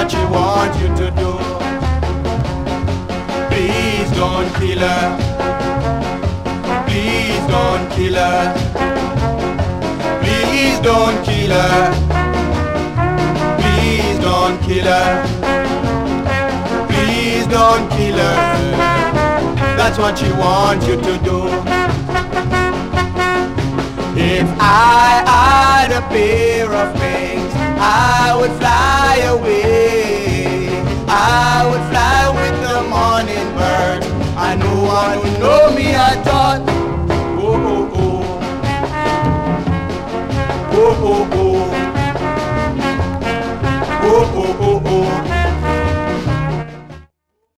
what she wants you to do. Please don't kill her. Please don't kill her. Please don't kill her. Please don't kill her. Please don't kill her. That's what she wants you to do. If I had a pair of wings, I would fly away. I would fly with the morning bird, and no one would know me at all. Oh, oh, oh. Oh, oh, oh.